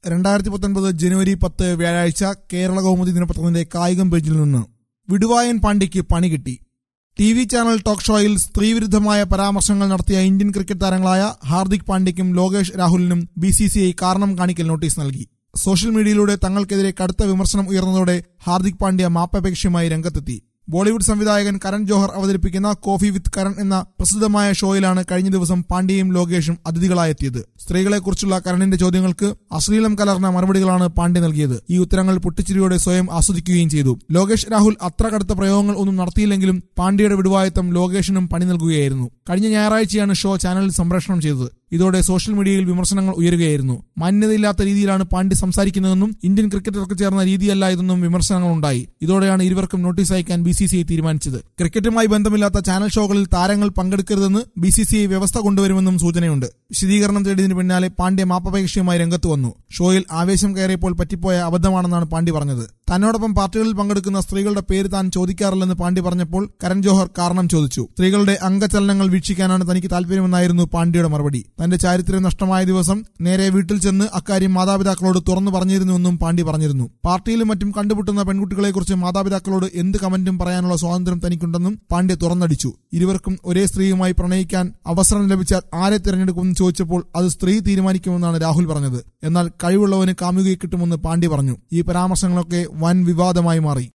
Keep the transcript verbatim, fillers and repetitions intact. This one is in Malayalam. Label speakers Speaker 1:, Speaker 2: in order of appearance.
Speaker 1: രണ്ടായിരത്തി പത്തൊൻപത് ജനുവരി പത്ത് വ്യാഴാഴ്ച കേരള കൗമുദി ദിനപത്രത്തിന്റെ കായികം പേജിൽ നിന്ന് വിടുവായൻ പാണ്ഡ്യയ്ക്ക് പണി കിട്ടി. ടി വി ചാനൽ ടോക്ക് ഷോയിൽ സ്ത്രീവിരുദ്ധമായ പരാമർശങ്ങൾ നടത്തിയ ഇന്ത്യൻ ക്രിക്കറ്റ് താരങ്ങളായ ഹാർദിക് പാണ്ഡ്യയ്ക്കും ലോകേഷ് രാഹുലിനും ബി സി സി ഐ കാരണം കാണിക്കൽ നോട്ടീസ് നൽകി. സോഷ്യൽ മീഡിയയിലൂടെ തങ്ങൾക്കെതിരെ കടുത്ത വിമർശനം ഉയർന്നതോടെ ഹാർദിക് പാണ്ഡ്യ മാപ്പപേക്ഷയുമായി രംഗത്തെത്തി. ബോളിവുഡ് സംവിധായകൻ കരൺ ജോഹർ അവതരിപ്പിക്കുന്ന കോഫി വിത്ത് കരൺ എന്ന പ്രസിദ്ധമായ ഷോയിലാണ് കഴിഞ്ഞ ദിവസം പാണ്ഡ്യയും ലോകേഷും അതിഥികളായെത്തിയത്. സ്ത്രീകളെക്കുറിച്ചുള്ള കരണിന്റെ ചോദ്യങ്ങൾക്ക് അശ്ലീലം കലർന്ന മറുപടികളാണ് പാണ്ഡ്യ നൽകിയത്. ഈ ഉത്തരങ്ങൾ പൊട്ടിച്ചിരിയോടെ സ്വയം ആസ്വദിക്കുകയും ചെയ്തു. ലോകേഷ് രാഹുൽ അത്ര കടുത്ത പ്രയോഗങ്ങൾ ഒന്നും നടത്തിയില്ലെങ്കിലും പാണ്ഡ്യയുടെ വിടുവായത്വം ലോകേഷിനും പണി നൽകുകയായിരുന്നു. കഴിഞ്ഞ ഞായറാഴ്ചയാണ് ഷോ ചാനലിൽ സംപ്രേഷണം ചെയ്തത്. ഇതോടെ സോഷ്യൽ മീഡിയയിൽ വിമർശനങ്ങൾ ഉയരുകയായിരുന്നു. മാന്യതയില്ലാത്ത രീതിയിലാണ് പാണ്ഡ്യ സംസാരിക്കുന്നതെന്നും ഇന്ത്യൻ ക്രിക്കറ്റർക്ക് ചേർന്ന രീതിയല്ല ഇതെന്നും വിമർശനങ്ങളുണ്ടായി. ഇതോടെയാണ് ഇരുവർക്കും നോട്ടീസ് അയക്കാൻ ബി സി സി ഐ തീരുമാനിച്ചത്. ക്രിക്കറ്റുമായി ബന്ധമില്ലാത്ത ചാനൽ ഷോകളിൽ താരങ്ങൾ പങ്കെടുക്കരുതെന്ന് ബി സി സി ഐ വ്യവസ്ഥ കൊണ്ടുവരുമെന്നും സൂചനയുണ്ട്. വിശദീകരണം തേടിയതിനു പിന്നാലെ പാണ്ഡ്യ മാപ്പപേക്ഷയുമായി രംഗത്ത് വന്നു. ഷോയിൽ ആവേശം കയറിയപ്പോൾ പറ്റിപ്പോയ അബദ്ധമാണെന്നാണ് പാണ്ഡ്യ പറഞ്ഞത്. തന്നോടൊപ്പം പാർട്ടികളിൽ പങ്കെടുക്കുന്ന സ്ത്രീകളുടെ പേര് താൻ ചോദിക്കാറില്ലെന്ന് പാണ്ഡ്യ പറഞ്ഞപ്പോൾ കരൺ ജോഹർ കാരണം ചോദിച്ചു. സ്ത്രീകളുടെ അംഗചലനങ്ങൾ വീക്ഷിക്കാനാണ് തനിക്ക് താല്പര്യമെന്നായിരുന്നു പാണ്ഡ്യയുടെ മറുപടി. തന്റെ ചാരിത്രം നഷ്ടമായ ദിവസം നേരെ വീട്ടിൽ ചെന്ന് അക്കാര്യം മാതാപിതാക്കളോട് തുറന്നു പറഞ്ഞിരുന്നുവെന്നും പാണ്ഡ്യ പറഞ്ഞിരുന്നു. പാർട്ടിയിലും മറ്റും കണ്ടുമുട്ടുന്ന പെൺകുട്ടികളെക്കുറിച്ച് മാതാപിതാക്കളോട് എന്ത് കമന്റും പറയാനുള്ള സ്വാതന്ത്ര്യം തനിക്കുണ്ടെന്നും പാണ്ഡ്യ തുറന്നടിച്ചു. ഇരുവർക്കും ഒരേ സ്ത്രീയുമായി പ്രണയിക്കാൻ അവസരം ലഭിച്ചാൽ ആരെ തിരഞ്ഞെടുക്കുമെന്ന് ചോദിച്ചപ്പോൾ അത് സ്ത്രീ തീരുമാനിക്കുമെന്നാണ് രാഹുൽ പറഞ്ഞത്. എന്നാൽ കഴിവുള്ളവന് കാമുകയെ കിട്ടുമെന്ന് പാണ്ഡ്യ പറഞ്ഞു. ഈ പരാമർശങ്ങളൊക്കെ വൻ വിവാദമായി മാറി.